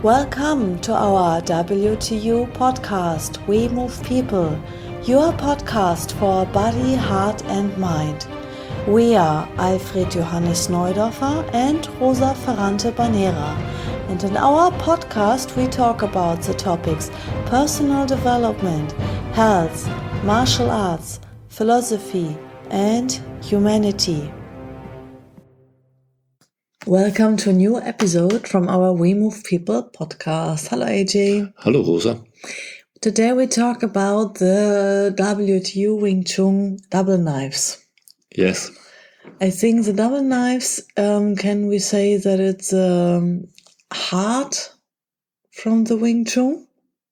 Welcome to our WTU podcast, We Move People, your podcast for body, heart and mind. We are Alfred Johannes Neudorfer and Rosa Ferrante Banera, and in our podcast we talk about the topics personal development, health, martial arts, philosophy and humanity. Welcome to a new episode from our We Move People podcast. Hello AJ. Hello Rosa. Today we talk about the WTU Wing Chun double knives. Yes. I think the double knives, can we say that it's hard from the Wing Chun?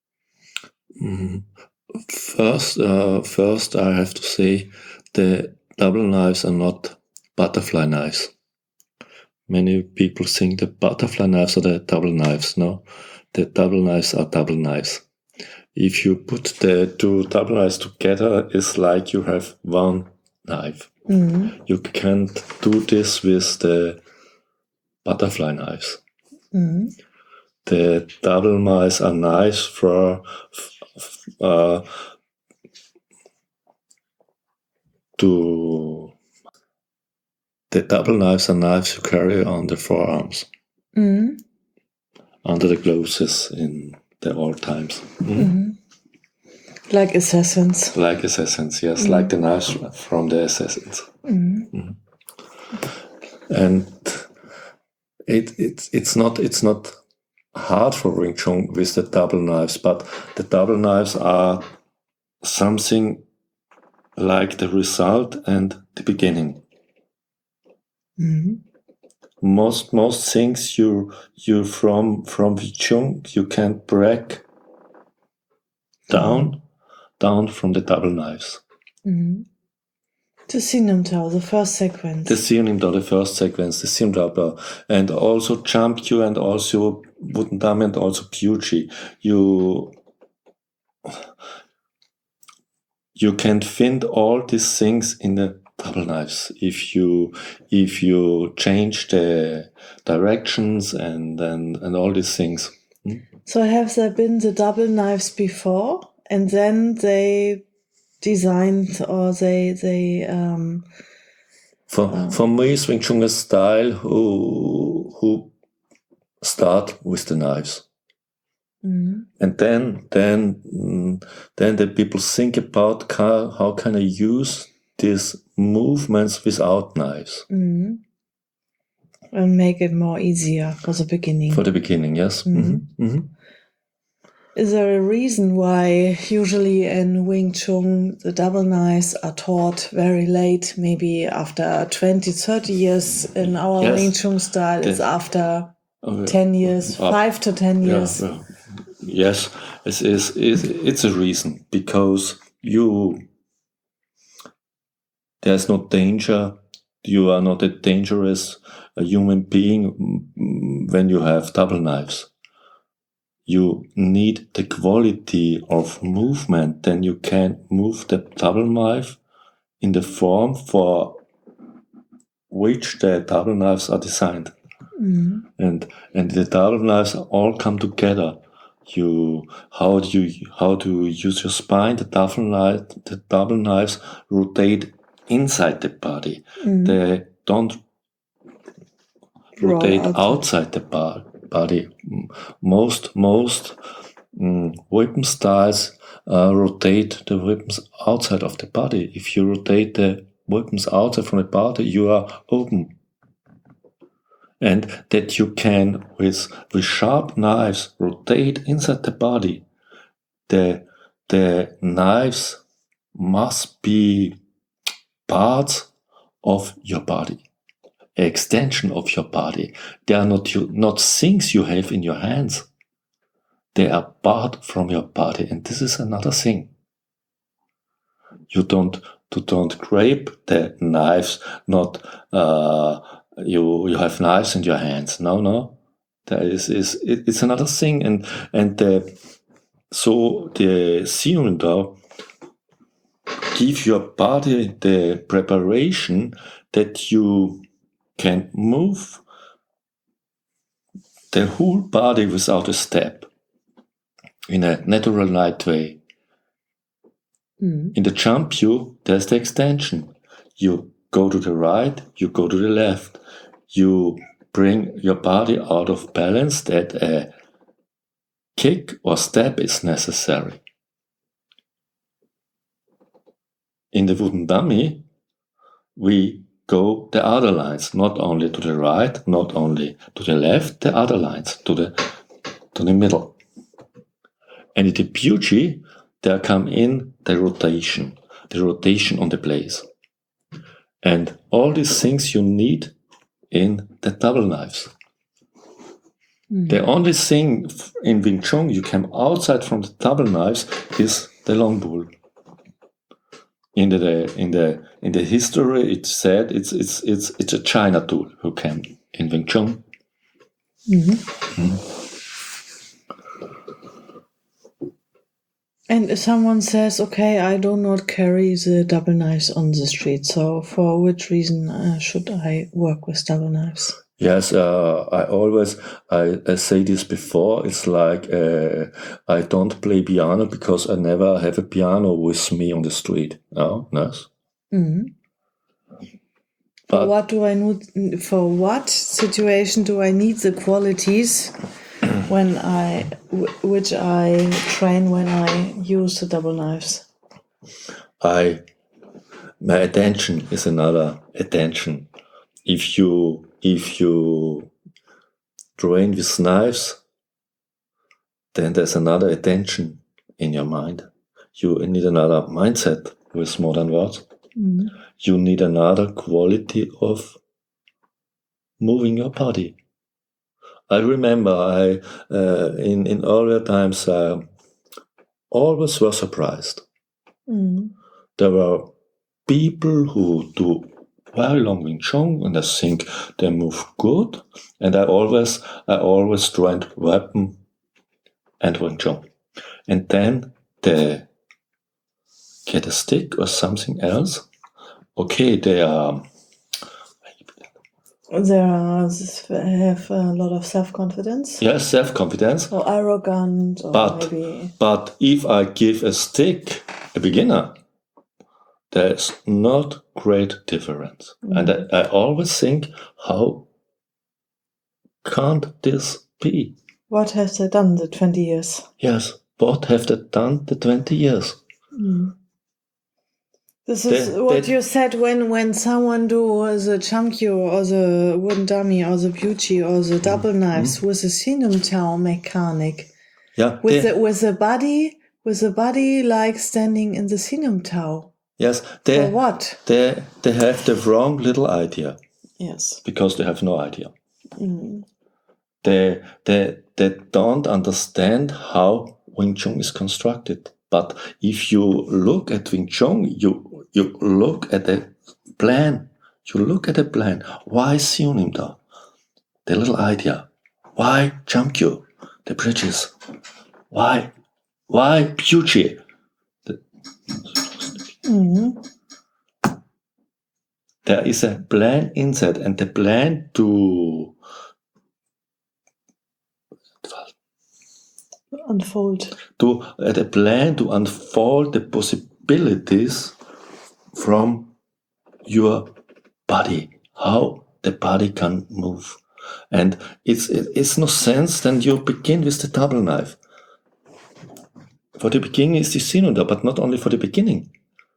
First, I have to say the double knives are not butterfly knives. Many people think the butterfly knives are the double knives. No, the double knives are double knives. If you put the two double knives together, it's like you have one knife. Mm-hmm. You can't do this with the butterfly knives. Mm-hmm. The double knives are nice for the double knives are knives you carry on the forearms, under the clothes in the old times. Like assassins. Like assassins, yes, like the knives from the assassins. And it's not hard for Wing Chun with the double knives, but the double knives are something like the result and the beginning. Most things you from Wing Chun you can break down from the double knives. The Sinamtao, the first sequence. The Sinamtao, the first sequence, the Sinamtao, and also Jump Q and also Wudendam and also Puji. You can find all these things in the double knives if you change the directions and all these things. So have there been the double knives before, and then they designed or they for me, Wing Chun is style who start with the knives. And then the people think about how can I use these movements without knives. And make it more easier for the beginning. For the beginning, yes. Is there a reason why usually in Wing Chun the double knives are taught very late, maybe after 20, 30 years in our Wing Chun style? It's after 10 years, 5 to 10 years. Yes, it's a reason, because there's no danger. You are not a dangerous human being when you have double knives. You need the quality of movement, then you can move the double knife in the form for which the double knives are designed. And the double knives all come together. How do you use your spine? The double knives rotate inside the body. They don't rotate outside the body. Most weapon styles rotate the weapons outside of the body. If you rotate the weapons outside from the body, you are open. And that you can, with sharp knives, rotate inside the body. The knives must be parts of your body, an extension of your body. They are not things you have in your hands. They are part from your body, and this is another thing. You don't grab the knives, not you have knives in your hands. No. It's another thing, and so the Sinamtao give your body the preparation that you can move the whole body without a step, in a natural light way. In the jump cue, there's the extension. You go to the right, you go to the left. You bring your body out of balance that a kick or step is necessary. In the wooden dummy, we go the other lines, not only to the right, not only to the left, the other lines, to the middle. And in the Pucci, there come in the rotation on the place. And all these things you need in the double knives. The only thing in Wing Chun you come outside from the double knives is the long bull. In the history, it said it's a China tool who came in Wing Chun. And if someone says, "Okay, I do not carry the double knives on the street, so for which reason should I work with double knives?" Yes, I say this before. It's like I don't play piano because I never have a piano with me on the street. No, yes. For what do I need? For what situation do I need the qualities which I train when I use the double knives? My attention is another attention. If you train with knives, then there's another attention in your mind. You need another mindset with modern words. You need another quality of moving your body. I remember in earlier times I always was surprised. There were people who do very long Wing Chun, and I think they move good. And I always trained weapon and Wing Chun. And then they get a stick or something else. Okay, they have a lot of self-confidence. Yes, self-confidence. Or arrogant, or maybe. But if I give a stick a beginner, there's not great difference. And I always think, how can't this be? What have they done the 20 years? Yes, what have they done the 20 years? This is what you said when someone do the Chamkyu or the wooden dummy or the Pucci or the double knives with the Sinum Tao mechanic. Yeah, with the body like standing in the Sinum Tao. Yes, for what? They have the wrong little idea. Yes. Because they have no idea. They don't understand how Wing Chun is constructed. But if you look at Wing Chun, you look at the plan. You look at the plan. Why Siunim Da? The little idea. Why Chamkyu? The bridges. Why Pucci? There is a plan inside, and the plan to unfold. The plan to unfold the possibilities from your body, how the body can move. And it's no sense then you begin with the double knife. For the beginning is the Sinunda, but not only for the beginning.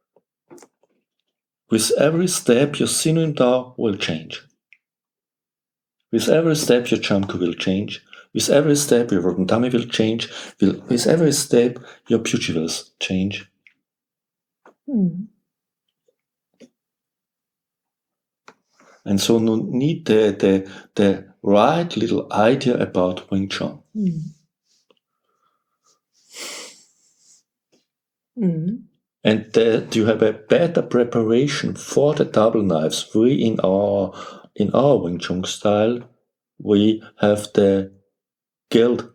With every step, your Sinunda will change. With every step, your Chamkyu will change. With every step, your Rotendami will change. With every step, your Pucci will change. And so you need the right little idea about Wing Chun. And that you have a better preparation for the double knives. We in our Wing Chun style, we have the guild.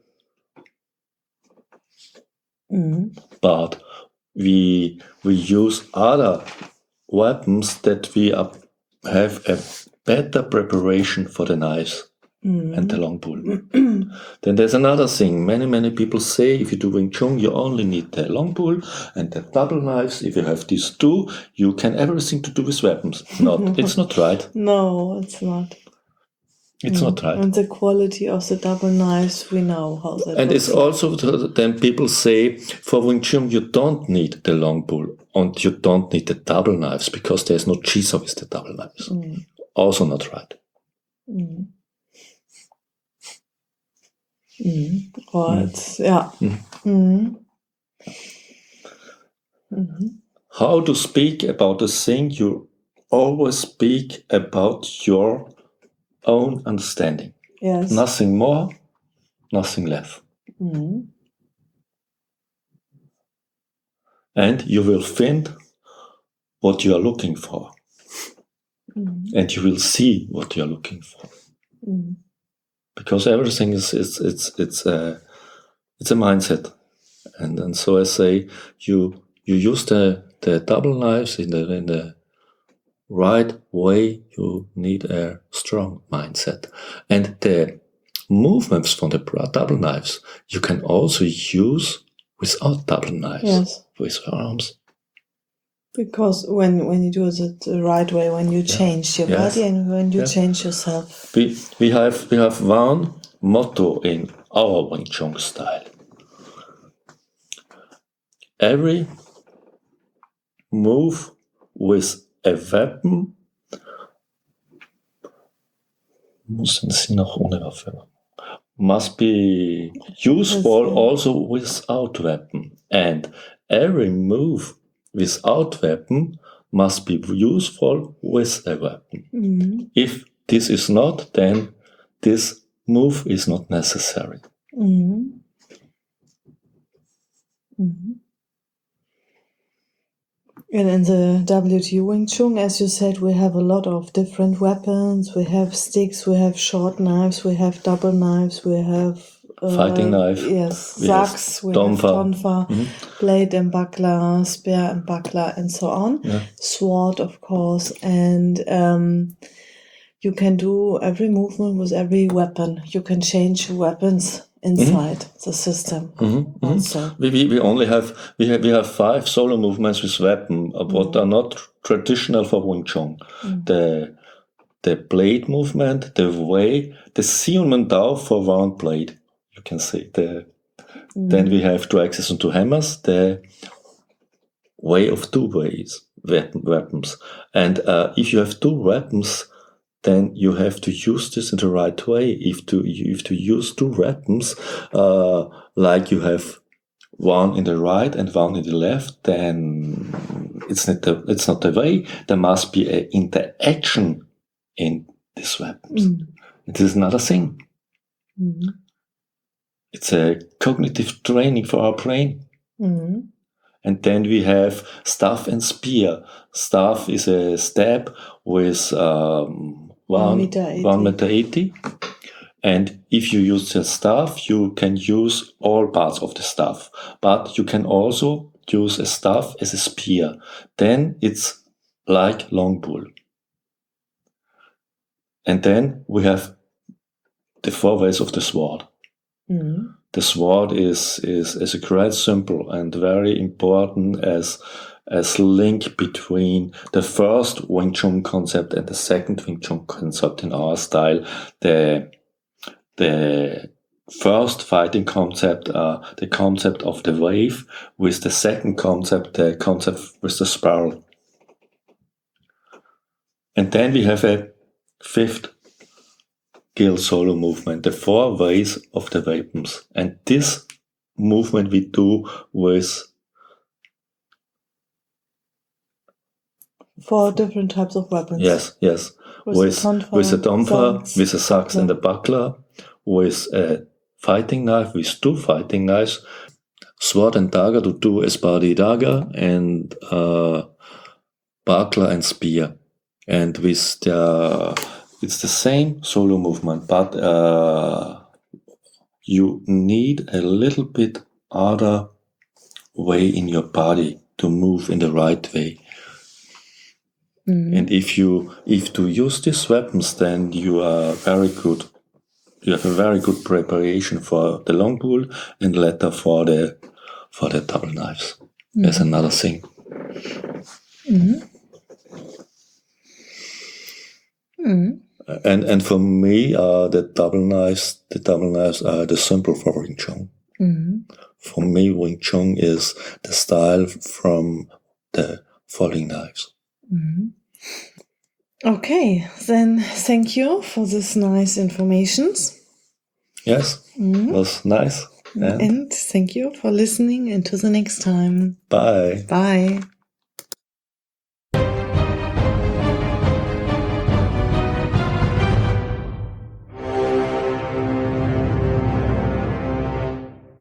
But we use other weapons that we have a better preparation for the knives. and the long pull. Then there's another thing. Many people say if you do Wing Chun, you only need the long pull and the double knives. If you have these two, you can everything to do with weapons. It's not right. No, it's not. It's not right. And the quality of the double knives, we know how that And looks it's also, then people say, for Wing Chun, you don't need the long pull and you don't need the double knives because there's no chisa with the double knives. Also not right. Right, yeah. How to speak about a thing, you always speak about your own understanding. Yes. Nothing more, nothing less. And you will find what you are looking for. And you will see what you are looking for. Because everything it's a mindset. And so I say you use the double knives in the right way. You need a strong mindset. And the movements from the double knives you can also use without double knives, with your arms. Because when you do it the right way, when you change your body and when you change yourself. We have one motto in our Wing Chun style. Every move with a weapon must be useful also without weapon. And every move without weapon must be useful with a weapon. If this is not, then this move is not necessary. And in the WTU Wing Chun, as you said, we have a lot of different weapons. We have sticks, we have short knives, we have double knives, we have fighting knife. Yes, saks, we have tonfa, blade and buckler, spear and buckler, and so on. Sword, of course, and you can do every movement with every weapon. You can change weapons inside the system. Also. We only have 5 solo movements with weapon, but are not traditional for Wing Chun. The blade movement, the way, the Sion Dao for one blade, you can say. Then we have 2 axes and 2 hammers, the way of 2 ways, weapons. And if you have 2 weapons, then you have to use this in the right way. If to use 2 weapons, like you have one in the right and one in the left, then it's not the way. There must be an interaction in these weapons. It is another thing. It's a cognitive training for our brain. And then we have staff and spear. Staff is a stab with 1.80 meter. And if you use the staff, you can use all parts of the staff. But you can also use a staff as a spear. Then it's like long pull. And then we have the 4 ways of the sword. The sword is a great symbol and very important as link between the first Wing Chun concept and the second Wing Chun concept in our style. The first fighting concept, the concept of the wave, with the second concept, the concept with the spiral. And then we have a 5th Gill solo movement, the 4 ways of the weapons. And this movement we do with 4 different types of weapons. Yes. With a tonfa, with a saks and a buckler, with a fighting knife, with 2 fighting knives, sword and dagger to do espadi dagger, and buckler and spear. And with it's the same solo movement, but you need a little bit other way in your body to move in the right way. And if to use these weapons, then you are very good you have a very good preparation for the long pool and later for the double knives. There's another thing. And for me, the double knives are the simple for Wing Chun. For me, Wing Chun is the style from the falling knives. Okay, then thank you for this nice informations. Yes, it was nice. And thank you for listening, and to the next time. Bye. Bye.